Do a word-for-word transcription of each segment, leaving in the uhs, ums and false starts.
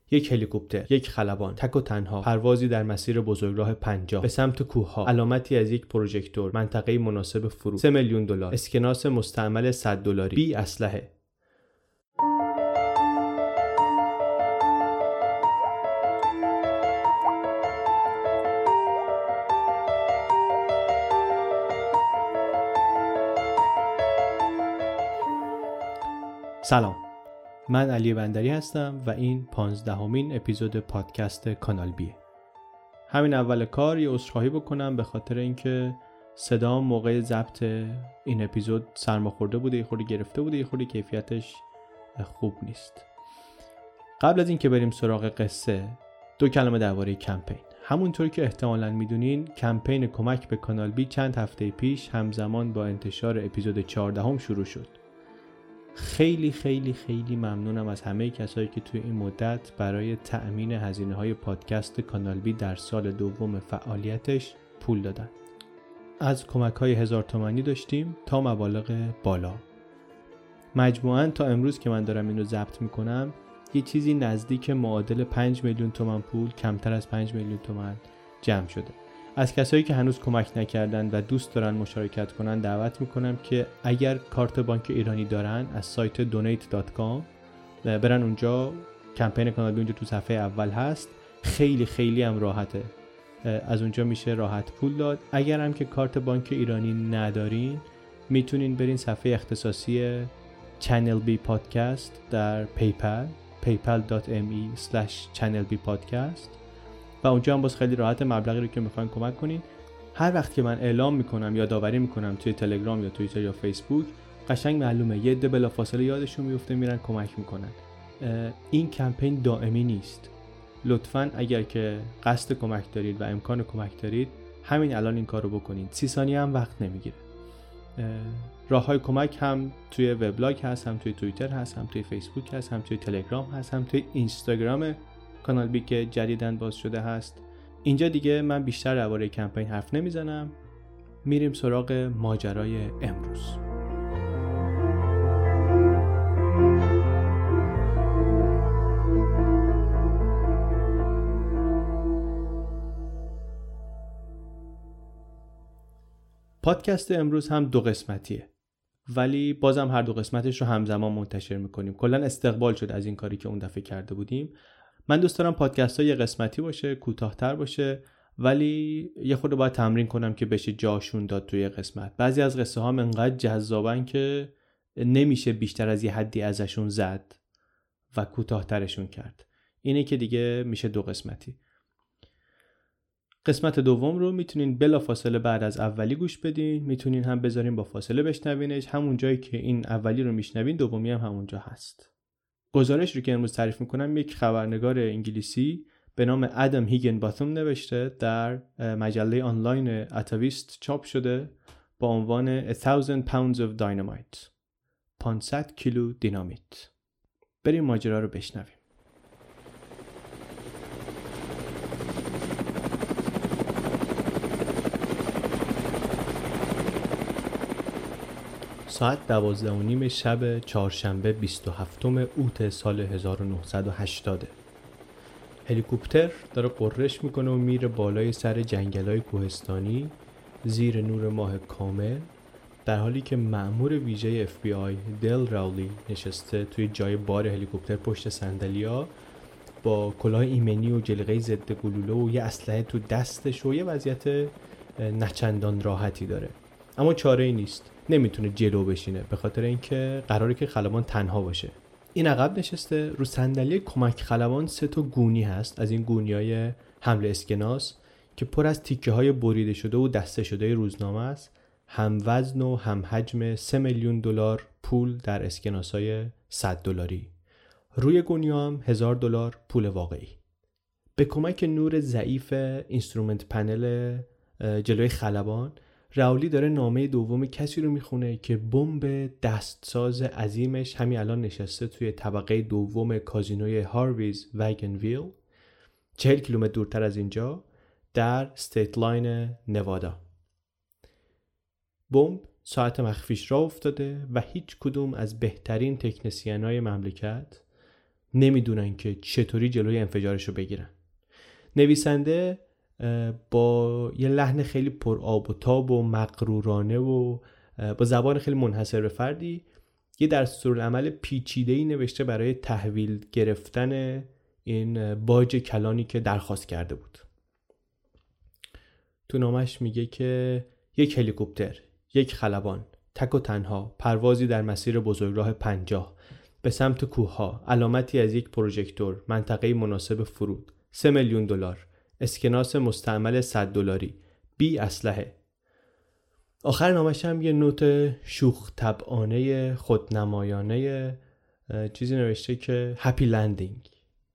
یک هلیکوپتر، یک خلبان، تک و تنها، پروازی در مسیر بزرگراه پنجاه به سمت کوهها، علامتی از یک پروژکتور، منطقه مناسب فرود، سه میلیون دلار، اسکناس مستعمل صد دلاری، بی اسلحه. سلام، من علی بندری هستم و این پانزدهمین اپیزود پادکست کانال بیه. همین اول کار یه عذرخواهی بکنم به خاطر اینکه صدام موقع ضبط این اپیزود سرماخورده بوده، یه خورده گرفته بوده، یه خورده کیفیتش خوب نیست. قبل از اینکه بریم سراغ قصه، دو کلمه درباره کمپین. همونطور که احتمالاً میدونین، کمپین کمک به کانال بی چند هفته پیش همزمان با انتشار اپیزود چهاردهم شروع شد. خیلی خیلی خیلی ممنونم از همه کسایی که توی این مدت برای تأمین هزینه‌های پادکست کانال بی در سال دوم فعالیتش پول دادن. از کمک‌های هزار تومانی داشتیم تا مبالغ بالا. مجموعاً تا امروز که من دارم اینو ضبط میکنم یه چیزی نزدیک معادل پنج میلیون تومان پول، کمتر از پنج میلیون تومان جمع شده. از کسایی که هنوز کمک نکردن و دوست دارن مشارکت کنن دعوت میکنم که اگر کارت بانک ایرانی دارن از سایت دونیت دات کام برن اونجا. کمپین کانال بی اونجا تو صفحه اول هست، خیلی خیلی هم راحته، از اونجا میشه راحت پول داد. اگر هم که کارت بانک ایرانی ندارین میتونین برین صفحه اختصاصی چنل بی پادکست در پیپل پیپل دات ام ای اسلش چنل بی پادکست و اونجا هم باز خیلی راحت مبلغی رو که میخواین کمک کنین. هر وقت که من اعلام میکنم یا داوری میکنم توی تلگرام یا توییتر یا فیسبوک، قشنگ معلومه یه عده بلافاصله یادشون میفته میرن کمک میکنن. این کمپین دائمی نیست. لطفاً اگر که قصد کمک دارید و امکان کمک دارید همین الان این کارو بکنید. سی ثانیه هم وقت نمیگیره. راههای کمک هم توی وبلاگ هست، هم توی توییتر هست، هم توی فیسبوک هست، هم توی تلگرام هست، هم توی اینستاگرام کانال بی که جدیداً باز شده هست. اینجا دیگه من بیشتر درباره کمپین حرف نمیزنم. میریم سراغ ماجرای امروز. پادکست امروز هم دو قسمتیه، ولی بازم هر دو قسمتش رو همزمان منتشر میکنیم. کلا استقبال شد از این کاری که اون دفعه کرده بودیم. من دوست دارم پادکست ها یه قسمتی باشه، کوتاه‌تر باشه، ولی یه خورده باید تمرین کنم که بشه جاشون داد توی قسمت. بعضی از قصه ها انقدر جذابن که نمیشه بیشتر از یه حدی ازشون زد و کوتاه‌ترشون کرد. اینه که دیگه میشه دو قسمتی. قسمت دوم رو میتونین بلا فاصله بعد از اولی گوش بدین، میتونین هم بذارین با فاصله بشنوینش. همون جایی که این اولی رو میشنوین دومی هم همونجا هست. گزارش رو که امروز تعریف میکنم یک خبرنگار انگلیسی به نام ادم هیگنباتوم نوشته، در مجله آنلاین اتاویست چاپ شده با عنوان A thousand pounds of dynamite. پانصد کیلو دینامیت. بریم ماجرا رو بشنویم. ساعت دوازده و نیم شب چهارشنبه بیست و هفتم اوت سال هزار و نهصد و هشتاد. هلیکوپتر داره قررش میکنه و میره بالای سر جنگلای کوهستانی زیر نور ماه کامل، در حالی که مأمور ویژه اف بی آی دل راولی نشسته توی جای بار هلیکوپتر پشت صندلی‌ها با کلاه ایمنی و جلیقه ضد گلوله و یه اسلحه تو دستش و یه وضعیت نچندان راحتی داره. اما چاره‌ای نیست، نمیتونه جلو بشینه به خاطر اینکه قراره که خلبان تنها باشه. این عقب نشسته. رو صندلی کمک خلبان سه تا گونی هست از این گونیای حمل اسکناس که پر از تیکه های بریده شده و دسته شده روزنامه است، هم وزن و هم حجم سه میلیون دلار پول در اسکناسای صد دلاری. روی گونی‌ها هم هزار دلار پول واقعی. به کمک نور ضعیف اینسترومنت پنل جلوی خلبان، راولی داره نامه دوم کسی رو میخونه که بمب دستساز عظیمش همین الان نشسته توی طبقه دوم کازینوی هارویز وگنویل، چهل کیلومتر دورتر از اینجا در استیت لاین نوادا. بمب ساعت مخفیش راه افتاده و هیچ کدوم از بهترین تکنسین‌های مملکت نمیدونن که چطوری جلوی انفجارش رو بگیرن. نویسنده با یه لحن خیلی پر آب و تاب و مغرورانه و با زبان خیلی منحصر به فردی یه دستورالعمل پیچیده‌ای نوشته برای تحویل گرفتن این باج کلانی که درخواست کرده بود. تو نامش میگه که یک هلیکوپتر، یک خلبان، تک و تنها، پروازی در مسیر بزرگراه پنجاه به سمت کوهها، علامتی از یک پروژکتور، منطقه مناسب فرود، سه میلیون دلار، اسکناس مستعمل صد دلاری، بی اسلحه. آخر نامش هم یه نوت شوخ طبعانه خودنمایانه چیزی نوشته که هپی لندینگ.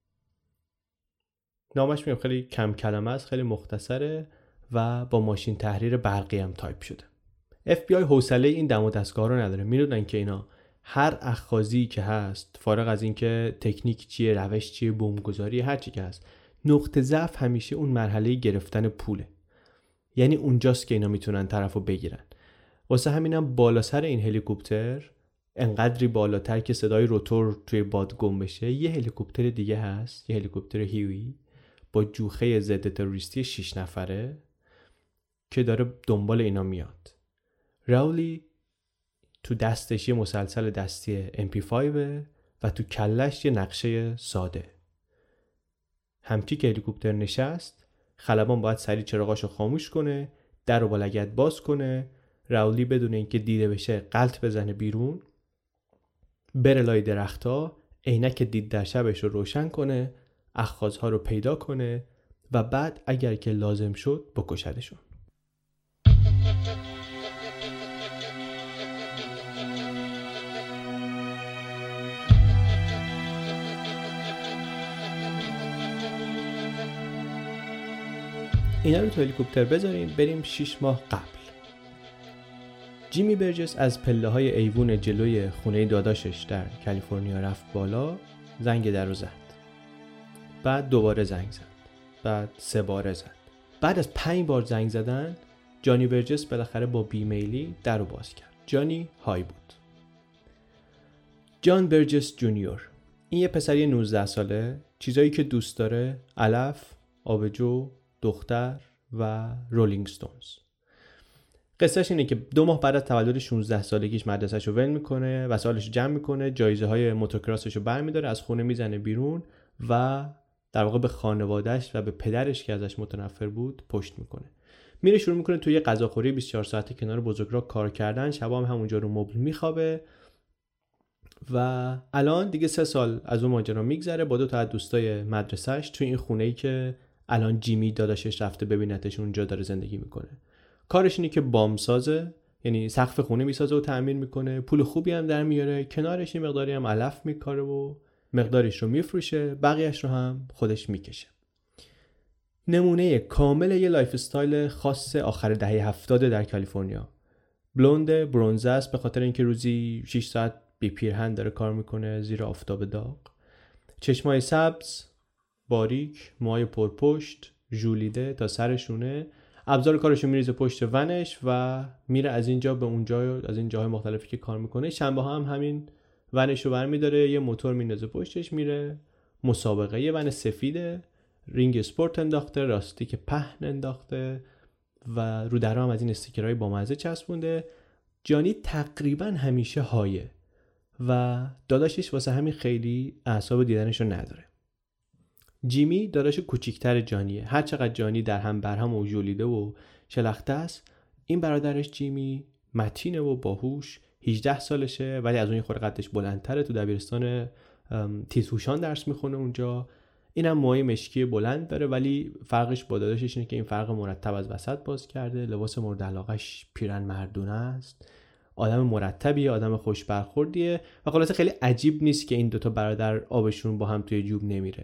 نامش میگم خیلی کم کلمه است، خیلی مختصره و با ماشین تحریر برقی هم تایپ شده. اف بی آی حوصله این دم و دستگاه رو نداره. میدونن که اینا هر اخاذی که هست، فارغ از این که تکنیک چیه، روش چیه، بمبگذاری، هر چی که هست، نقطه ضعف همیشه اون مرحله گرفتن پوله. یعنی اونجاست که اینا میتونن طرفو بگیرن. واسه همینم بالا سر این هلیکوپتر، انقدری بالاتر که صدای روتور توی باد گم بشه، یه هلیکوپتر دیگه هست، یه هلیکوپتر هیوی با جوخه ضد تروریستی شش نفره که داره دنبال اینا میاد. راولی تو دستش یه مسلسل دستی ام پی پنج و تو کلش یه نقشه ساده. همچی که هلیکوپتر نشست، خلبان باید سریع چراغاشو خاموش کنه، در رو با لگد باز کنه، راولی بدون اینکه دیده بشه غلط بزنه بیرون، بره لای درختا، عینک دید در شبش رو روشن کنه، اخاذها رو پیدا کنه و بعد اگر که لازم شد بکشدشون. اینا رو تو هلیکوپتر بذاریم بریم شش ماه قبل. جیمی برجس از پله های ایوون جلوی خونه داداشش در کالیفرنیا رفت بالا، زنگ در رو زد. بعد دوباره زنگ زد. بعد سه باره زد. بعد از پنج بار زنگ زدن، جانی برجس بالاخره با بیمیلی در رو باز کرد. جانی های بود. جان برجس جونیور. این یه پسری نوزده ساله، چیزایی که دوست داره علف، آبجو، دختر و رولینگ ستونز. قصهش اینه که دو ماه بعد از تولد شانزده سالگیش مدرسه‌ش رو ول میکنه، وسایلش رو جمع میکنه، جایزه های موتوکراسش رو برمیداره، از خونه میزنه بیرون و در واقع به خانواده‌اش و به پدرش که ازش متنفر بود پشت میکنه. میره شروع میکنه توی یه غذاخوری بیست و چهار ساعته کنار بزرگراه کار کردن، شبا هم همونجا رو مبل میخوابه و الان دیگه سه سال از اون ماجرا میگذره با دو تا از دوستای مدرسه‌اش توی این خونه‌ای که الان جیمی داداشش رفته ببینتش اونجا داره زندگی میکنه. کارش اینه که بام سازه، یعنی سقف خونه میسازه و تعمیر میکنه، پول خوبی هم در میاره، کنارش یه مقداری هم علف میکاره و مقدارش رو میفروشه، بقیه‌اش رو هم خودش میکشه. نمونه کامل یه لایف استایل خاص آخر دهه هفتاد در کالیفرنیا. بلوند برنزه است به خاطر اینکه روزی شش ساعت بی پیرهن داره کار میکنه زیر آفتاب داغ. چشمای سبز، باریک، موهای پرپشت، ژولیده تا سرشونه. ابزار کارشو میریزه پشت ونش و میره از اینجا به اونجا، از این جاهای مختلفی که کار میکنه. شنبه ها هم همین ونشو برمیداره، یه موتور میندازه پشتش، میره مسابقه. یه ون سفیده، رینگ اسپورت انداخته، راستیک پهن انداخته و رو درها هم از این استیکرهای با مزه چسبونده. جانی تقریبا همیشه هایه و داداشش واسه همین خیلی اعصاب دیدنشو نداره. جیمی داداش کوچیکتر جانیه. هر چقدر جانی در هم برهم و ژولیده و شلخته است، این برادرش جیمی متینه و باهوش، هجده سالشه ولی از اون یه خورده قدش بلندتره. تو دبیرستان تیزهوشان درس میخونه اونجا. اینم موهای مشکی بلند داره ولی فرقش با داداشش اینه که این فرق مرتب از وسط باز کرده. لباس مورد علاقش پیرن مردونه است. آدم مرتبیه، آدم خوش برخوردیه و خلاصه خیلی عجیب نیست که این دوتا برادر آبشون با هم توی جوب نمیره.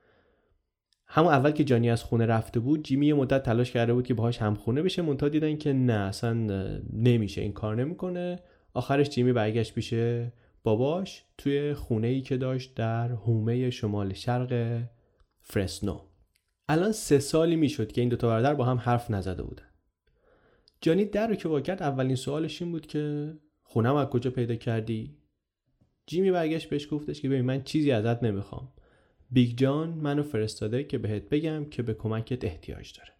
همون اول که جانی از خونه رفته بود، جیمی یه مدت تلاش کرده بود که باهاش همخونه بشه، منتها دیدن که نه، اصلا نمیشه، این کار نمیکنه. آخرش جیمی برگشت پیش باباش توی خونه‌ای که داشت در حومه شمال شرق فرسنو. الان سه سالی میشد که این دو تا برادر با هم حرف نزده بودن. جانی در رو که وا کرد اولین سوالش این بود که خونه‌مو از کجا پیدا کردی؟ جیمی برگشت بهش گفتش که ببین من چیزی ازت نمیخوام. بیگ جان منو فرستاده که بهت بگم که به کمکت احتیاج داره.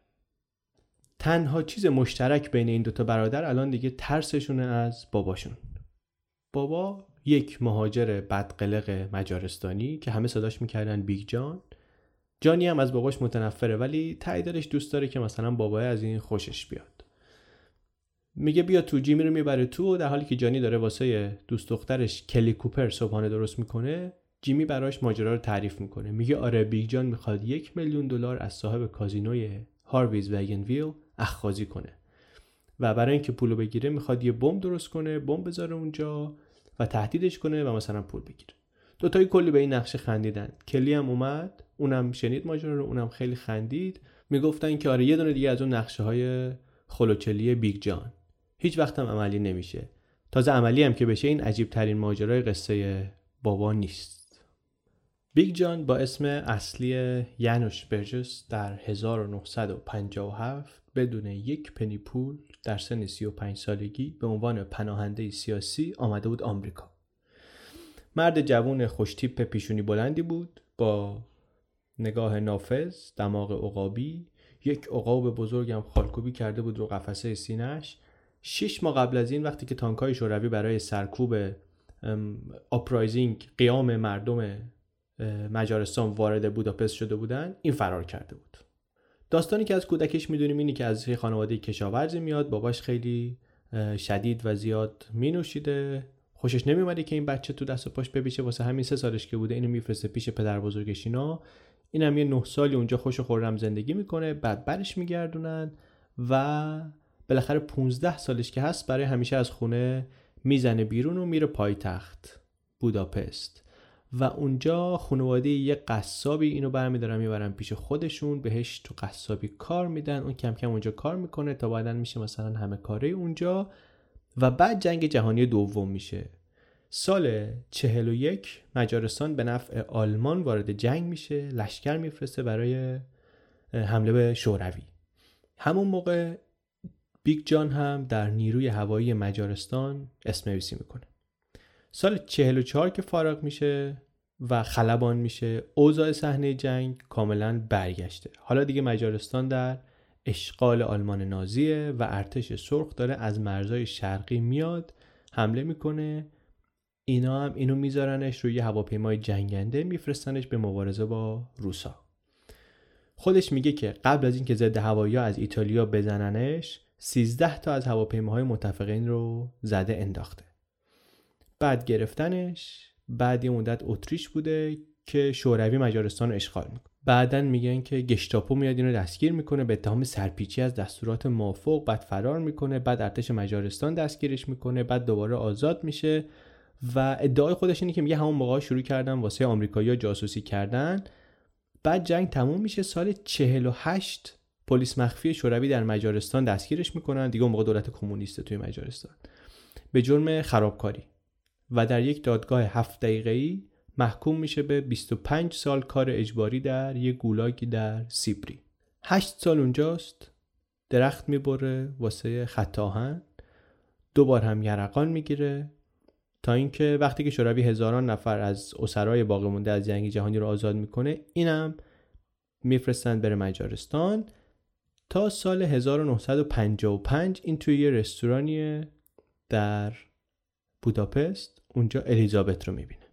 تنها چیز مشترک بین این دوتا برادر الان دیگه ترسشونه از باباشون. بابا یک مهاجر بدقلق مجارستانی که همه صداش میکردن بیگ جان. جانی هم از باباش متنفره ولی ته دلش دوست داره که مثلا بابای از این خوشش بیاد. میگه بیا تو، جیمی رو میبره تو. در حالی که جانی داره واسه دوست دخترش کلی کوپر صبحانه درست میکنه، جیمی براش ماجرا رو تعریف میکنه. میگه آره بیگ جان میخواد یک میلیون دلار از صاحب کازینوی هارویز وگنویل اخاذی کنه و برای اینکه پولو بگیره میخواد یه بمب درست کنه، بمب بذاره اونجا و تهدیدش کنه و مثلا پول بگیره. دوتایی کلی به این نقشه خندیدن. کلی هم اومد، اونم شنید ماجرا رو، اونم خیلی خندید. میگفتن که آره یه دونه دیگه از اون نقشه های خلوچلی بیگ جان. هیچ وقت هم عملی نمیشه. تازه عملی هم که بشه این عجیب ترین ماجرای قصه بابا نیست. بیگ جان با اسم اصلی یانوش برجس در هزار و نهصد و پنجاه و هفت بدون یک پنی پول در سن سی و پنج سالگی به عنوان پناهنده سیاسی آمده بود آمریکا. مرد جوان خوشتیپ پیشونی بلندی بود با نگاه نافذ، دماغ عقابی، یک عقاب بزرگم خالکوبی کرده بود رو قفسه سینه‌اش. شش ماه قبل از این وقتی که تانک‌های شوروی برای سرکوب آپرایزینگ قیام مردم مجارستان وارد بوداپست شده بودن، این فرار کرده بود. داستانی که از کودکش میدونیم اینی که از خانواده کشاورزی میاد، باباش خیلی شدید و زیاد مینوشیده، خوشش نمیومده که این بچه تو دست و پاش بپیچه، واسه همین سه سالش که بوده اینو میفرسته پیش پدر بزرگش اینا. اینم یه نه سالی اونجا خوش و خرم زندگی میکنه، بعد برش میگردونن و بالاخره پونزده سالش که هست برای همیشه از خونه میزنه بیرون و میره پایتخت بوداپست و اونجا خانواده یه قصابی اینو برمیدارن میبرن پیش خودشون، بهش تو قصابی کار میدن. اون کم کم اونجا کار میکنه تا بعدن میشه مثلا همه کاره اونجا و بعد جنگ جهانی دوم میشه. سال چهل و یک مجارستان به نفع آلمان وارد جنگ میشه، لشکر میفرسته برای حمله به شوروی. همون موقع بیگ جان هم در نیروی هوایی مجارستان اسم‌نویسی میکنه. سال چهل و چهار که فارغ میشه و خلبان میشه، اوضاع صحنه جنگ کاملا برگشته. حالا دیگه مجارستان در اشغال آلمان نازیه و ارتش سرخ داره از مرزهای شرقی میاد حمله میکنه. اینا هم اینو میذارنش روی هواپیمای جنگنده، میفرستنش به مبارزه با روسا. خودش میگه که قبل از اینکه ضد هوایی‌ها از ایتالیا بزننش، سیزده تا از هواپیماهای متفقین رو زده انداخته. بعد گرفتنش، بعد یه مدت اتریش بوده که شوروی مجارستان رو اشغال میکنه. بعدن میگن که گشتاپو میاد اینو دستگیر میکنه به اتهام سرپیچی از دستورات مافوق، بعد فرار میکنه، بعد ارتش مجارستان دستگیرش میکنه، بعد دوباره آزاد میشه و ادعای خودش اینه که میگه همون موقع شروع کردن واسه آمریکایی‌ها جاسوسی کردن. بعد جنگ تموم میشه. سال چهل و هشت پلیس مخفی شوروی در مجارستان دستگیرش میکنن، دیگه اون موقع دولت کمونیسته توی مجارستان، به جرم خرابکاری و در یک دادگاه هفت دقیقه‌ای محکوم میشه به بیست و پنج سال کار اجباری در یک گولاگی در سیبری. هشت سال اونجاست، درخت میبره واسه خط آهن، دوبار هم یرقان میگیره تا اینکه وقتی که شوروی هزاران نفر از اسرای باقی مونده از جنگ جهانی رو آزاد میکنه، اینم میفرستن بره مجارستان. تا سال هزار و نهصد و پنجاه و پنج این توی یه رستورانیه در بوداپست، اونجا الیزابت رو میبینه.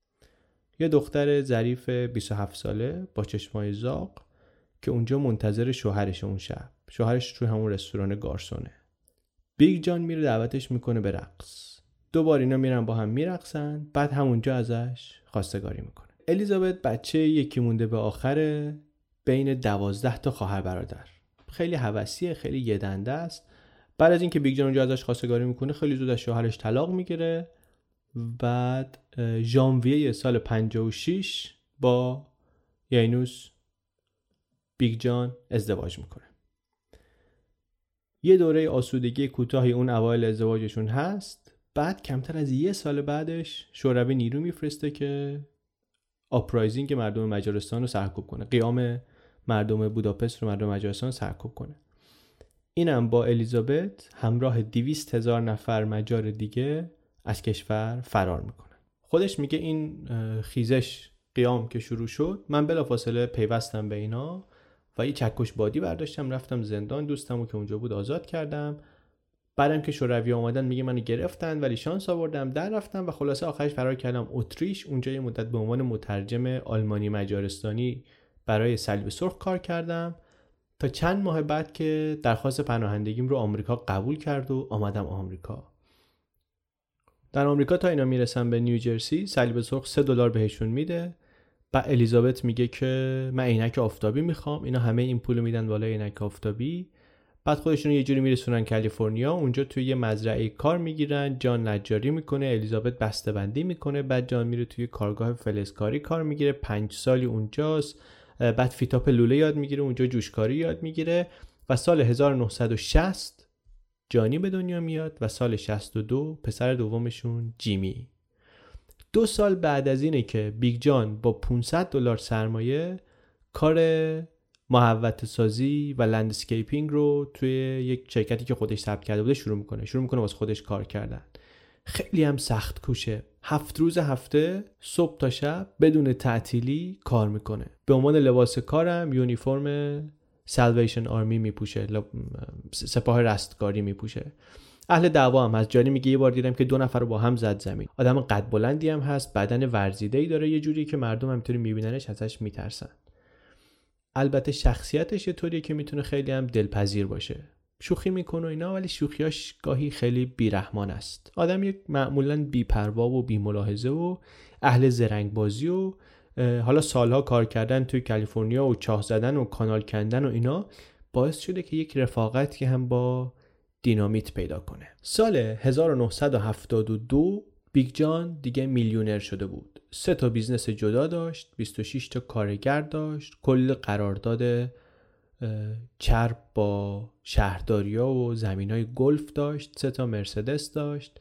یه دختر ظریف بیست و هفت ساله با چشمای زاغ که اونجا منتظر شوهرش اون شب. شوهرش توی همون رستوران گارسونه. بیگ جان میره دعوتش میکنه به رقص. دوبار اینا میرن با هم میرقصن، بعد همونجا ازش خواستگاری میکنه. الیزابت بچه یکی مونده به آخره بین دوازده تا خواهر برادر. خیلی هوسیه، خیلی یه دنده است. بعد از اینکه بیگ جان اونجا ازش خواستگاری میکنه، خیلی زود از شوهرش طلاق میگیره. بعد ژانویه سال پنجاه و شش با یانوش بیگ جان ازدواج میکنه. یه دوره آسودگی کوتاهی اون اوایل ازدواجشون هست. بعد کمتر از یه سال بعدش شوروی نیرو میفرسته که آپرایزینگ مردم مجارستان رو سرکوب کنه، قیام مردم بوداپست رو مردم مجارستان سرکوب کنه. اینم با الیزابت همراه دویست هزار نفر مجار دیگه از کشور فرار میکنه. خودش میگه این خیزش قیام که شروع شد، من بلافاصله پیوستم به اینا و یه چکش بادی برداشتم رفتم زندان، دوستمو که اونجا بود آزاد کردم. بعدم که شوروی اومدن میگه منو گرفتن ولی شانس آوردم در رفتم و خلاصه آخرش فرار کردم اتریش. اونجا یه مدت به عنوان مترجم آلمانی مجارستانی برای صلیب سرخ کار کردم تا چند ماه بعد که درخواست پناهندگیم رو آمریکا قبول کرد و آمدم آمریکا. در آمریکا تا اینا میرسن به نیوجرسی، صلیب سرخ سه دلار بهشون میده. بعد الیزابت میگه که من عینک آفتابی میخوام. اینا همه این پولو میدن بالای عینک آفتابی. بعد خودشون یه جوری میرسونن کالیفرنیا، اونجا توی یه مزرعه کار میگیرن. جان نجاری میکنه، الیزابت بسته‌بندی میکنه. بعد جان میره توی کارگاه فلزکاری کار میگیره، پنج سالی اونجاست. بعد فیتاپ لوله یاد میگیره، اونجا جوشکاری یاد میگیره و سال هزار و نهصد و شصت جانی به دنیا میاد و سال شصت و دو پسر دومشون جیمی. دو سال بعد از اینه که بیگ جان با پانصد دلار سرمایه کار محوطه سازی و لندسکیپینگ رو توی یک شرکتی که خودش ثبت کرده بوده شروع میکنه. شروع میکنه واسه خودش کار کردن. خیلی هم سخت کوشه. هفت روز هفته صبح تا شب بدون تعطیلی کار میکنه. به عنوان لباس کارم یونیفرم سالویشن آرمی میپوشه، سپاه رستگاری میپوشه. اهل دعوا هم هست. جانی میگه یه بار دیدم که دو نفر رو با هم زد زمین. آدم قد بلندی هم هست، بدن ورزیده‌ای داره، یه جوری که مردم همینطوری میبیننش ازش میترسن. البته شخصیتش یه طوریه که میتونه خیلی هم دلپذیر باشه. شوخی میکنه اینا، ولی شوخیاش گاهی خیلی بیرحمان است. آدم یک معمولاً بی‌پروا و بی‌ملاحظه و اهل زرنگبازی و حالا سالها کار کردن توی کالیفرنیا و چاه زدن و کانال کندن و اینا باعث شده که یک رفاقتی هم با دینامیت پیدا کنه. سال هزار و نهصد و هفتاد و دو بیگ جان دیگه میلیونر شده بود. سه تا بیزنس جدا داشت، بیست و شش تا کارگر داشت، کل قرارداد چرب با شهرداری‌ها و زمینای گلف داشت، سه تا مرسدس داشت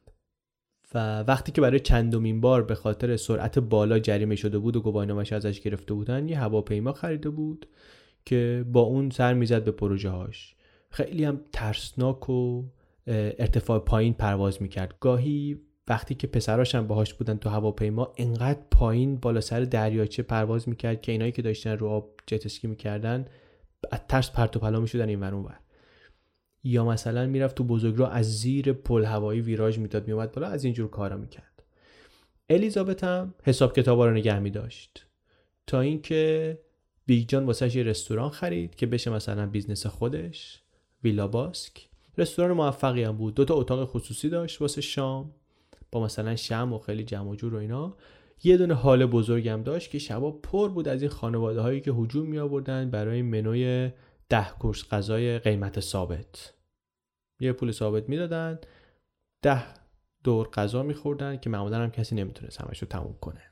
و وقتی که برای چندمین بار به خاطر سرعت بالا جریمه شده بود و گواهینامه‌اش ازش گرفته بودن، یه هواپیما خریده بود که با اون سر میزد به پروژه‌هاش. خیلی هم ترسناک و ارتفاع پایین پرواز میکرد. گاهی وقتی که پسراش هم باهاش بودن تو هواپیما انقدر پایین بالا سر دریاچه پرواز میکرد که اینایی که داشتن رو آب جت اسکی میکردن از ترس پرت و پلا میشدن این ور اون ور. یا مثلا میرفت تو بزرگراه از زیر پل هوایی ویراژ میداد میومد بالا، از اینجور کارا میکرد. الیزابت هم حساب کتابا رو نگه میداشت تا اینکه بیگ جان واسش یه رستوران خرید که بشه مثلا بیزنس خودش، ویلا باسک. رستوران موفقی هم بود. دو تا اتاق خصوصی داشت واسه شام با مثلا شمع و خیلی جمع و جور و اینا. یه دونه هال بزرگ هم داشت که شبا پر بود از این خانواده هایی که هجوم می آوردن برای منوی ده کورس غذای قیمت ثابت. یه پول ثابت میدادن، ده دور غذا میخوردن که معمولا هم کسی نمیتونست همش رو تموم کنه.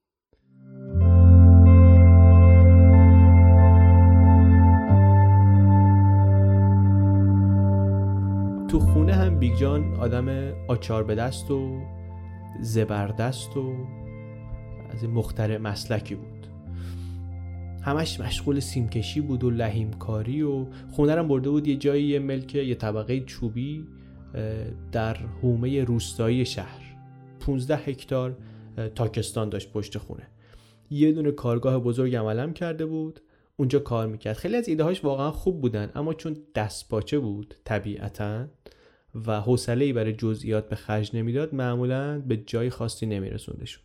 تو خونه هم بیگ جان آدم آچار به دست و زبردست و از این مخترع مسلکی بود. همش مشغول سیمکشی بود و لحیمکاری و خونه رو برده بود یه جایی، یه ملک یه طبقه چوبی در حومه روستایی شهر. پونزده هکتار تاکستان داشت پشت خونه. یه دونه کارگاه بزرگ عملم کرده بود، اونجا کار میکرد. خیلی از ایده هاش واقعا خوب بودن، اما چون دستپاچه بود طبیعتاً و حوصله‌ای برای جزئیات به خرج نمیداد، معمولاً به جای خاصی نمیرسوندشون.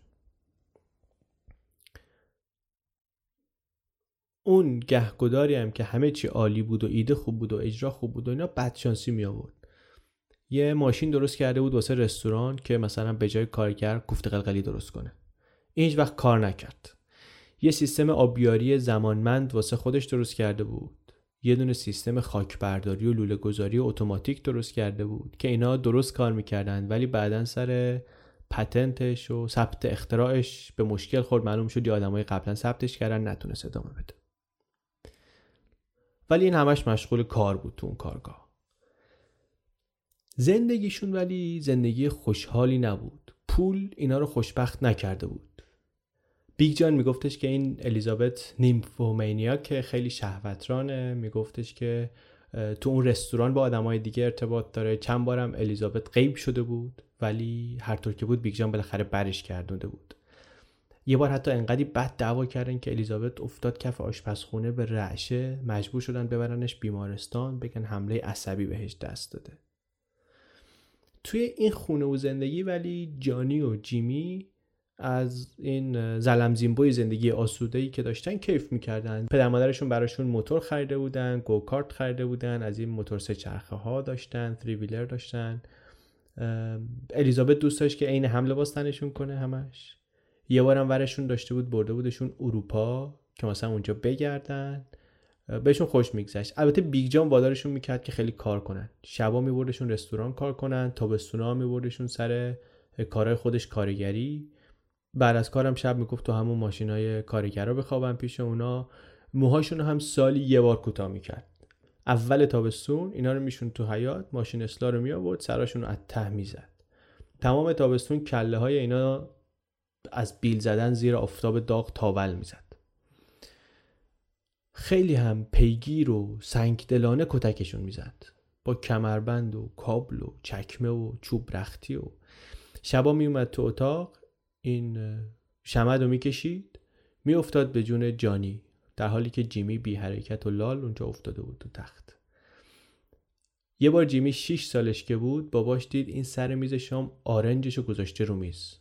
اون گهگداری هم که همه چی عالی بود و ایده خوب بود و اجرا خوب بود و اینا، بدشانسی می آورد. یه ماشین درست کرده بود واسه رستوران که مثلا به جای کارگر کوفته قلقلی درست کنه. این هیچ وقت کار نکرد. یه سیستم آبیاری زمانمند واسه خودش درست کرده بود. یه دونه سیستم خاکبرداری و لوله گذاری اتوماتیک درست کرده بود که اینا درست کار میکردن، ولی بعدن سر پتنتش و ثبت اختراعش به مشکل خورد. معلوم شد یه آدمای قبلا ثبتش کردن، نتونست ادامه بده. ولی این همش مشغول کار بود تو اون کارگاه. زندگیشون ولی زندگی خوشحالی نبود. پول اینا رو خوشبخت نکرده بود. بیگ جان میگفتش که این الیزابت نیمفومانیا که خیلی شهوترانه، میگفتش که تو اون رستوران با آدمای دیگه ارتباط داره. چند بارم الیزابت غیب شده بود ولی هر طور که بود بیگ جان بالاخره برش گردونده بود. یه بار حتی انقدی بد دعوا کردن که الیزابت افتاد کف آشپزخونه به رعشه، مجبور شدن ببرنش بیمارستان، بگن حمله عصبی بهش دست داده. توی این خونه و زندگی ولی جانی و جیمی از این زلمزینبوی زندگی آسوده‌ای که داشتن کیف میکردن. پدر مادرشون براشون موتور خریده بودن، گوکارت خریده بودن، از این موتور سه چرخه ها داشتن، تری ویلر داشتن. الیزابت دوست داشت که عین هم لباس تنشون کنه همش. یه بارم ورشون داشته بود برده بودشون اروپا که مثلا اونجا بگردن، بهشون خوش میگذشت. البته بیگ جان وادارشون میکرد که خیلی کار کنن. شبا میبردشون رستوران کار کنن، تابستونا میبردشون سر کارهای خودش کارگری. بعد از کارم شب میگفت تو همون ماشینای کارگرا بخوابن پیش اونا. موهاشون هم سالی یه بار کوتاه میکرد. اول تابستون اینا رو میشون تو حیاط، ماشین اصلاح رو میآورد، سراشون رو از ته میزد. تمام تابستون کله های اینا از بیل زدن زیر آفتاب داغ تاول میزد. خیلی هم پیگیر و سنگدلانه کتکشون میزد با کمربند و کابل و چکمه و چوب رختی. و شبا میومد تو اتاق، این شمد رو میکشید، میافتاد به جون جانی، در حالی که جیمی بی حرکت و لال اونجا افتاده بود تو تخت. یه بار جیمی شش سالش که بود، باباش دید این سر میز شام آرنجشو گذاشته رو میز.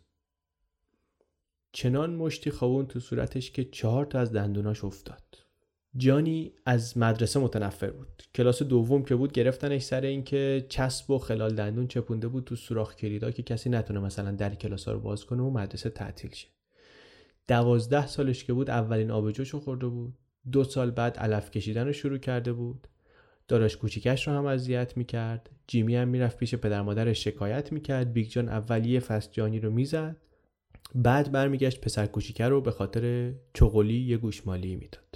چنان مشتی خوابون تو صورتش که چهار تا از دندوناش افتاد. جانی از مدرسه متنفر بود. کلاس دوم که بود گرفتنش سر این که چسب و خلال دندون چپونده بود تو سوراخ کلیدا که کسی نتونه مثلا در کلاسا رو باز کنه و مدرسه تعطیل شه. دوازده سالش که بود اولین آبجوشو خورده بود. دو سال بعد علف کشیدن رو شروع کرده بود. داداش کوچیکش رو هم اذیت میکرد. جیمی هم میرفت پیش پدر مادرش شکایت میکرد. بیگ جان اولیه فصل جانی رو میزد، بعد برمیگشت پسر کوچیکه رو به خاطر چغلی یه گوشمالی میداد.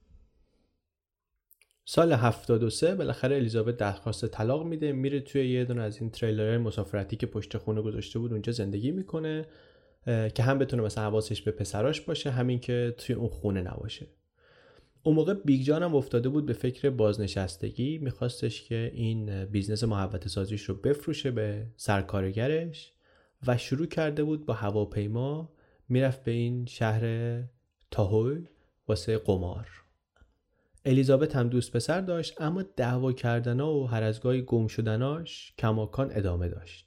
سال هفتاد و سه بالاخره الیزابت درخواست طلاق میده، میره توی یه دونه از این تریلرهای مسافرتی که پشت خونه گذاشته بود اونجا زندگی میکنه که هم بتونه مثلا حواسش به پسراش باشه، همین که توی اون خونه نباشه. اون موقع بیگ جان هم افتاده بود به فکر بازنشستگی، میخواستش که این بیزنس محوطه سازیش رو بفروشه به سرکارگرش و شروع کرده بود با هواپیما میرفت به این شهر تاهوی واسه قمار. الیزابت هم دوست پسر داشت، اما دعوا کردنا و هر از گاهی گم شدناش کماکان ادامه داشت.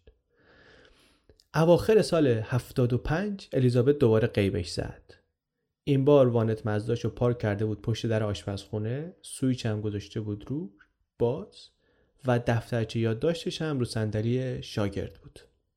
اواخر سال هفتاد و پنج الیزابت دوباره غیبش زد. این بار وانت مزداشو پارک کرده بود پشت در آشپزخونه، سویچ هم گذاشته بود رو باز و دفترچه یادداشتش هم رو صندلی شاگرد بود.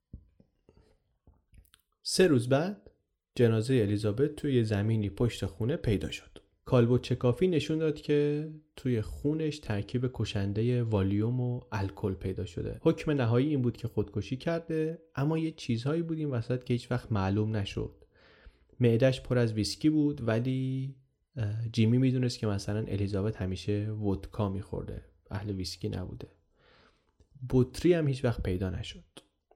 سه روز بعد جنازه الیزابت توی زمینی پشت خونه پیدا شد. کالبد چکافی نشون داد که توی خونش ترکیب کشنده والیوم و الکل پیدا شده. حکم نهایی این بود که خودکشی کرده، اما یه چیزهایی بود این وسط که هیچ وقت معلوم نشد. معده‌اش پر از ویسکی بود، ولی جیمی میدونست که مثلا الیزابت همیشه ودکا میخورده، اهل ویسکی نبوده. بطری هم هیچ وقت پیدا نشد.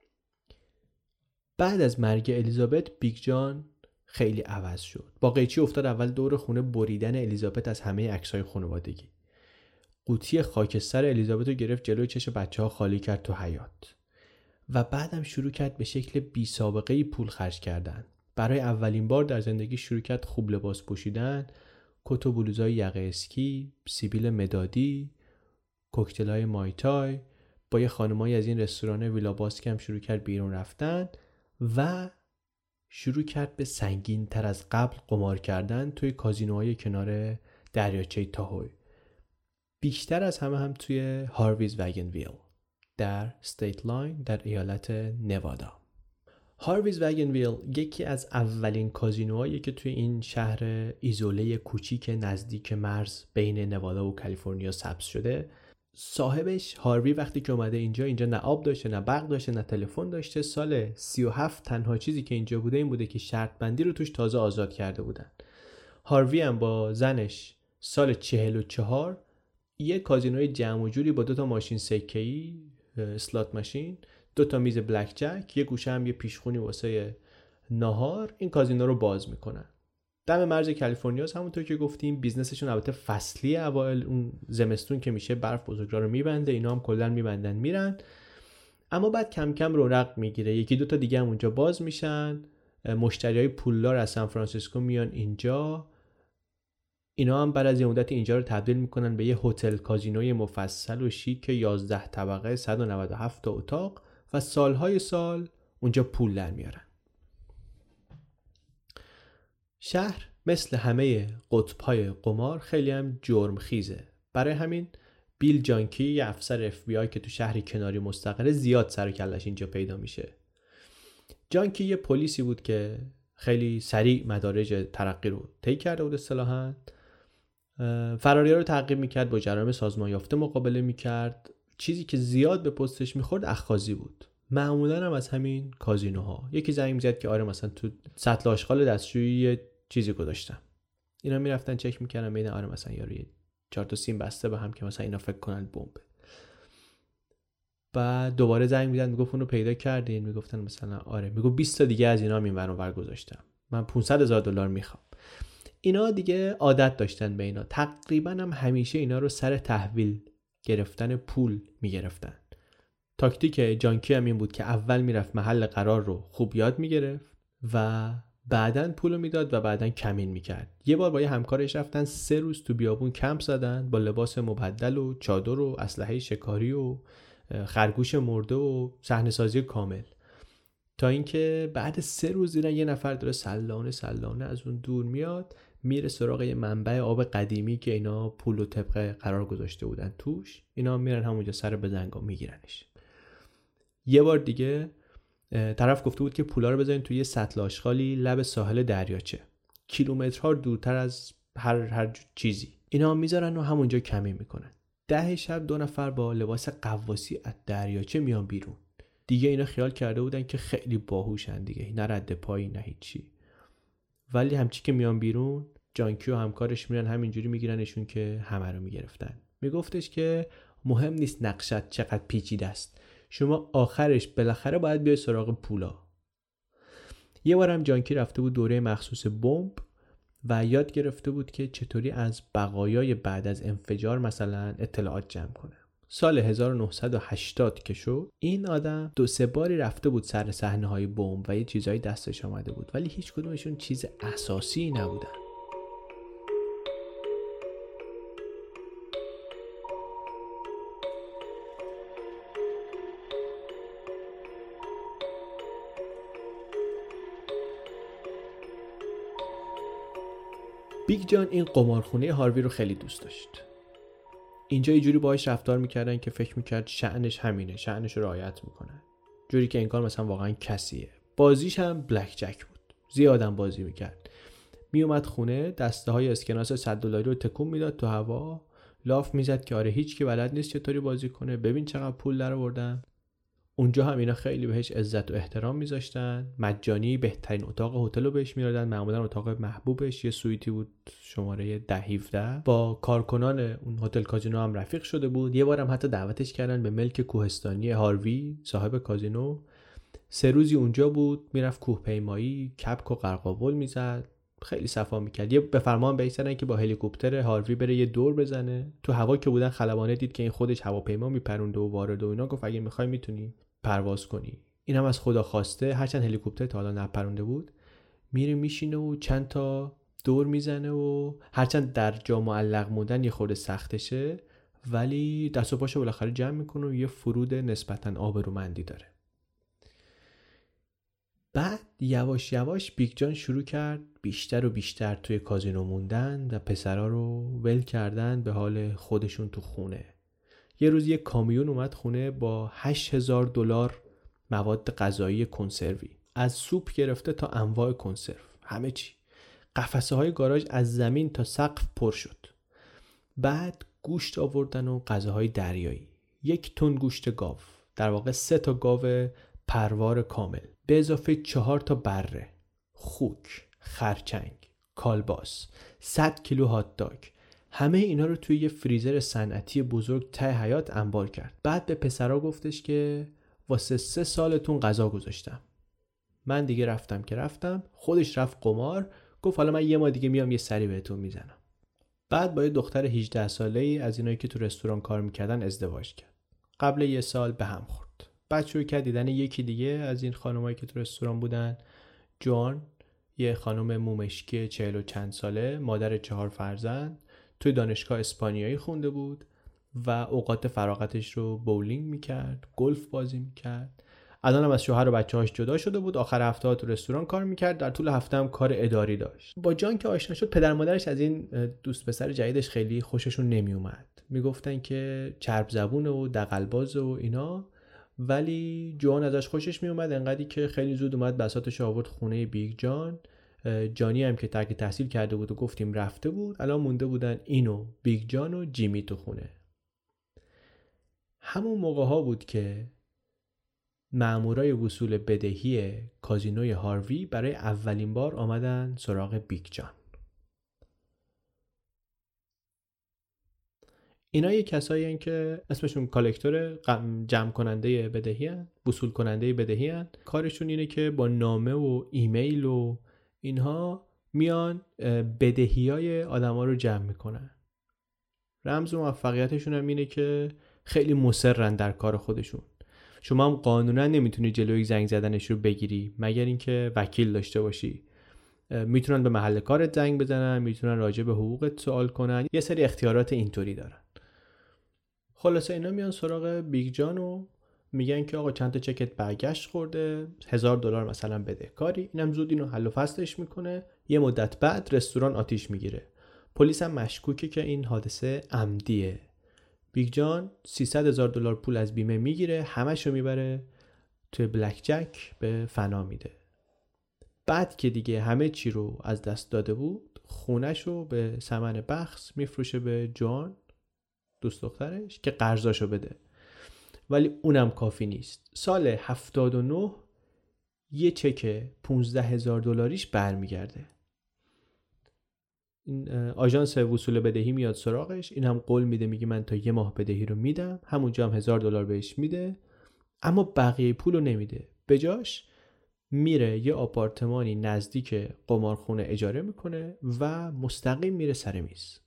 بعد از مرگ الیزابت بیگ جان خیلی عوض شد. با قیچی افتاد اول دور خونه بریدن الیزابت از همه عکسای خانوادگی. قوطی خاکستر الیزابت رو گرفت جلوی چش بچه‌ها خالی کرد تو حیاط. و بعدم شروع کرد به شکل بی سابقه‌ای پول خرج کردن. برای اولین بار در زندگی شروع کرد خوب لباس پوشیدن، کت و بلوزای یقه اسکی، سیبیل مدادی، کوکتل‌های مایتای، با یه خانمایی از این رستوران ویلا باسک هم شروع کرد بیرون رفتن و شروع کرد به سنگین تر از قبل قمار کردن توی کازینوهای کنار دریاچه تاهوی. بیشتر از همه هم توی هارویز وگنویل در استیت لاین در ایالت نوادا. هارویز وگنویل یکی از اولین کازینوهایی که توی این شهر ایزوله کوچیک نزدیک مرز بین نوادا و کالیفرنیا سبز شده. صاحبش هاروی وقتی که اومده اینجا اینجا نه آب داشته، نه برق داشته، نه تلفن داشته. سال سی و هفت تنها چیزی که اینجا بوده این بوده که شرط بندی رو توش تازه آزاد کرده بودن. هاروی هم با زنش سال چهل و چهار یه کازینوی جمع و جوری با دو تا ماشین سکه‌ای، اسلات ماشین، دو تا میز بلک جک، یه گوشه هم یه پیشخونی واسه ناهار، این کازینو رو باز میکنن. دم مرز کالیفرنیا همونطور که گفتیم بیزنسشون البته فصلی، اوایل اون زمستون که میشه برف بزرگراه رو میبنده، اینا هم کلا میبندن میرن، اما بعد کم کم رونق میگیره. یکی دو تا دیگه هم اونجا باز میشن، مشتریای پولدار از سان فرانسیسکو میان اینجا، اینا هم بعد از یه مدت اینجا رو تبدیل میکنن به یه هتل کازینوی مفصل و شیک یازده طبقه صد و نود و هفت تا اتاق و سالهای سال اونجا پول در میارن. شهر مثل همه قطب‌های قمار خیلی هم جرم خیزه. برای همین بیل جانکی، یه افسر اف بی آی که تو شهری کناری مستقره، زیاد سر و کله‌اش اینجا پیدا میشه. جانکی یه پلیسی بود که خیلی سریع مدارج ترقی رو طی کرده بود، اصطلاحاً فراری‌ها رو تعقیب میکرد، با جرایم سازمان یافته مقابله میکرد. چیزی که زیاد به پستش میخورد اخاذی بود، معمولا هم از همین کازینوها. یکی زنگ میزد که آره مثلا تو سطل آشغال دستشویی چیزی گذاشتم، اینا میرفتن چک میکردن ببینن آره مثلا یارو یه چهار تا سیم بسته به هم که مثلا اینا فکر کنن بمبه. بعد دوباره زنگ میزد میگفت اون رو پیدا کردین؟ میگفتن مثلا آره. میگفت بیست تا دیگه از اینا اینور اونور گذاشتم، من پانصد هزار دلار میخوام. اینا دیگه عادت داشتن به اینا، تقریبا هم همیشه اینا رو سر تحویل گرفتن پول میگرفتن. تاکتیک جانکی هم این بود که اول میرفت محل قرار رو خوب یاد میگرفت و بعدن پولو میداد و بعدن کمین میکرد. یه بار با یه همکارش رفتن سه روز تو بیابون کمپ زدن با لباس مبدل و چادر و اسلحه شکاری و خرگوش مرده و صحنه سازی کامل، تا اینکه بعد سه روز دیدن یه نفر داره سلانه سلانه از اون دور میاد، میره سراغ یه منبع آب قدیمی که اینا پول و طبقه قرار گذاشته بودن توش. اینا میرن همونجا سر بزنگا میگیرنش. یه بار دیگه طرف گفته بود که پولا رو بذارین توی یه سطل آشغالی لب ساحل دریاچه، کیلومترها دورتر از هر هر چیزی. اینا میذارن و همونجا کمی میکنن. ده شب دو نفر با لباس قواسی از دریاچه میان بیرون. دیگه اینا خیال کرده بودن که خیلی باهوشن دیگه، نه رد پایی نه هیچی. ولی همچی که میان بیرون، جانکی و همکارش میرن همینجوری میگیرنشون که همه رو میگرفتن. میگفتش که مهم نیست نقشت چقدر پیچیده است، شما آخرش بالاخره باید بیای سراغ پولا. یه بارم جانکی رفته بود دوره مخصوص بمب و یاد گرفته بود که چطوری از بقایای بعد از انفجار مثلا اطلاعات جمع کنه. سال هزار و نهصد و هشتاد که شد، این آدم دو سه باری رفته بود سر صحنه‌های بمب و یه چیزایی دستش آمده بود، ولی هیچ کدومشون چیز اساسی نبودن. بیگ جان این قمارخونه هاروی رو خیلی دوست داشت. اینجا یه جوری باهاش رفتار میکردن که فکر میکرد شأنش همینه، شأنش رو رعایت میکنن، جوری که انگار مثلا واقعا کسیه. بازیش هم بلک جک بود، زیادم بازی میکرد. میومد خونه، دسته های اسکناس صد دلاری رو تکون میداد تو هوا، لاف میزد که آره هیچ کی بلد نیست چطوری بازی کنه، ببین چقدر پول درآوردن. اونجا هم اینا خیلی بهش عزت و احترام میذاشتن، مجانی بهترین اتاق هتل رو بهش میدادن، معمولا اتاق محبوبش یه سویتی بود شماره ده هفده. با کارکنان اون هتل کازینو هم رفیق شده بود. یه بارم حتی دعوتش کردن به ملک کوهستانی هاروی، صاحب کازینو. سه روزی اونجا بود، میرفت کوه پیمایی، کپک و قرقاول میزد، خیلی صفا میکرد. یه به فرمان بهش دادن که با هلیکوپتر هاروی بره یه دور بزنه. تو هوا که بودن خلبانه دید که این خودش هواپیما میپرونده و وارد و اینا، گفت اگه میخوای میتونی پرواز کنی. اینم از خدا خواسته، هرچند هلیکوپتر تا حالا نپرونده بود، میره میشینه و چند تا دور میزنه و هرچند در جا معلق موندن یه خورده سختشه، ولی دست و پاشو بالاخره جمع میکنه و یه فرود نسبتاً آبرومندی داره. بعد یواش یواش بیگ جان شروع کرد بیشتر و بیشتر توی کازینو موندن و پسرا رو ول کردن به حال خودشون تو خونه. یه روز یه کامیون اومد خونه با هشت هزار دلار مواد غذایی کنسروی، از سوپ گرفته تا انواع کنسرو، همه چی. قفسه های گاراژ از زمین تا سقف پر شد. بعد گوشت آوردن و غذاهای دریایی، یک تن گوشت گاو، در واقع سه تا گاو پروار کامل، به اضافه چهار تا بره، خوک، خرچنگ، کالباس، صد کیلو هات داگ. همه اینا رو توی یه فریزر صنعتی بزرگ ته حیاط انبار کرد. بعد به پسرا گفتش که واسه سه سالتون غذا گذاشتم. من دیگه رفتم که رفتم. خودش رفت قمار، گفت حالا من یه ماه دیگه میام یه سری بهتون میزنم. بعد با یه دختر هجده ساله‌ای از اینایی که تو رستوران کار میکردن ازدواج کرد. قبل یه سال به هم خورد. بعد شروع کرد دیدن یکی دیگه از این خانمایی که تو رستوران بودن، جوان، یه خانم مومشکی چهل و چند ساله، مادر چهار فرزند، توی دانشگاه اسپانیایی خونده بود و اوقات فراغتش رو بولینگ میکرد، گلف بازی میکرد. الان هم از شوهر و بچه‌هاش جدا شده بود. آخر هفته ها تو رستوران کار میکرد. در طول هفته هم کار اداری داشت. با جان که آشنا شد، پدر مادرش از این دوست پسر جدیدش خیلی خوششون نمیومد. میگفتن که چرب زبونه و دغل‌باز و اینا، ولی جوان ازش خوشش میومد، انقدری که خیلی زود اومد بساطش آورد خونه بیگ جان. جانی هم که ترک تحصیل کرده بود و گفتیم رفته بود. الان مونده بودن اینو بیگ جان و جیمی تو خونه. همون موقع ها بود که مامورای وصول بدهی کازینوی هاروی برای اولین بار آمدن سراغ بیگ جان. اینا یه کسایی هن که اسمشون کالکتور، جمع کننده بدهی هن، وصول کننده بدهی هن. کارشون اینه که با نامه و ایمیل و اینها میان بدهی های آدم ها رو جمع میکنن. رمز و موفقیتشون هم اینه که خیلی مصرن در کار خودشون. شما هم قانونا نمیتونی جلوی زنگ زدنش رو بگیری مگر اینکه وکیل داشته باشی. میتونن به محل کارت زنگ بزنن، میتونن راجع به حقوقت سوال کنن، یه سری اختیارات اینطوری دارن. خلاصه اینا میان سراغ بیگ جان و میگن که آقا چند تا چکت برگشت خورده، هزار دلار مثلا بدهکاری. اینم زود اینو حل و فصلش میکنه. یه مدت بعد رستوران آتیش میگیره. پلیس هم مشکوکه که این حادثه عمدیه. بیگ جان سیصد هزار دلار پول از بیمه میگیره، همه‌شو میبره توی بلک جک، به فنا میده. بعد که دیگه همه چی رو از دست داده بود، خونه‌شو به ثمن بخس میفروشه به جوان، دوست دخترش، که قرضاشو بده. ولی اونم کافی نیست. سال هفتاد و نه یه چک پانزده هزار دلاریش برمیگرده. این آژانس وصول بدهی میاد سراغش، این هم قول میده، میگه من تا یه ماه بدهی رو میدم. همونجا هم هزار دلار بهش میده، اما بقیه پول رو نمیده. بجاش میره یه آپارتمانی نزدیک قمارخونه اجاره میکنه و مستقیم میره سر میز.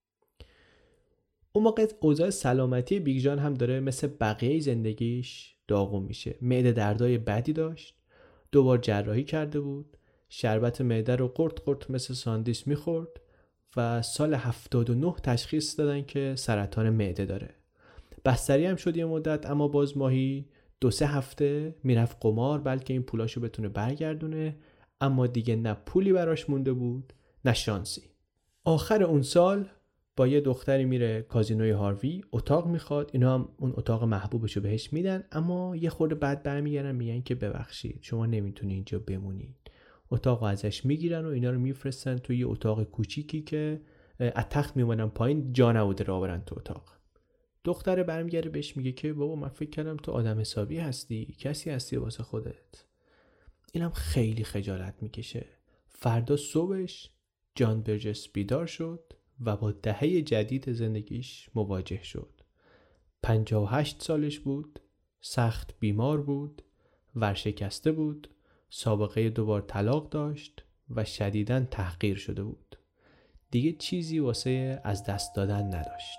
اون موقع اوضاع سلامتی بیگ جان هم داره مثل بقیه زندگیش داغون میشه. معده دردای بدی داشت، دوبار جراحی کرده بود، شربت معده رو قرط قرط مثل ساندویچ میخورد و سال هفتاد و نه تشخیص دادن که سرطان معده داره. بستری هم شد یه مدت، اما باز ماهی دو سه هفته میرفت قمار بلکه این پولاشو بتونه برگردونه، اما دیگه نه پولی براش مونده بود نه شانسی. آخر اون سال با یه دختری میره کازینوی هاروی، اتاق میخواد. اینا هم اون اتاق محبوبشو بهش میدن، اما یه خورده بعد برمیگردن میگن که ببخشید شما نمیتونی اینجا بمونید. اتاقو ازش میگیرن و اینا رو میفرستن توی یه اتاق کوچیکی که از تخت میومدن پایین، جا نبوده را برن تو اتاق. دختره برمیگره بهش میگه که بابا من فکر کردم تو آدم حسابی هستی، کسی هستی واسه خودت. اینم خیلی خجالت میکشه. فردا صبحش جان برجس بیدار شد و با دهه جدید زندگیش مواجه شد. پنجاه و هشت سالش بود، سخت بیمار بود، ورشکسته بود، سابقه دوبار طلاق داشت و شدیداً تحقیر شده بود. دیگه چیزی واسه از دست دادن نداشت.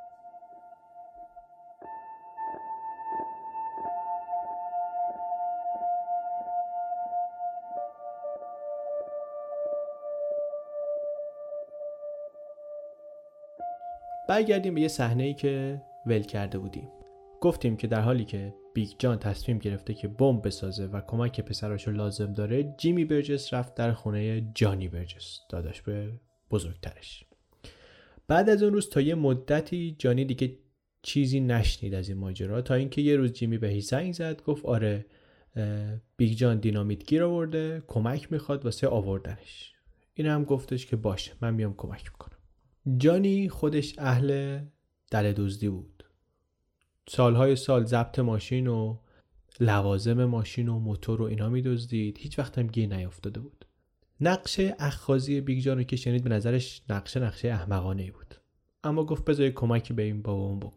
برگردیم به یه صحنه‌ای که ول کرده بودیم. گفتیم که در حالی که بیگ جان تصمیم گرفته که بمب بسازه و کمک پسراشو لازم داره، جیمی برجس رفت در خونه جانی برجس، داداش به بزرگترش. بعد از اون روز تا یه مدتی جانی دیگه چیزی نشنید از این ماجرا، تا اینکه یه روز جیمی بهش زنگ زد، گفت آره بیگ جان دینامیت گیر آورده، کمک میخواد واسه آوردنش. این هم گفتش که باشه من میام کمک میکنم. جانی خودش اهل دل دزدی بود. سالهای سال ضبط ماشین و لوازم ماشین و موتور و اینا میدزدید، هیچ وقت هم گیر نیافتاده بود. نقشه اخاذی بیگ جان رو که شنید به نظرش نقشه نقشه احمقانه بود، اما گفت بذار کمکی به این بابامون بکنم.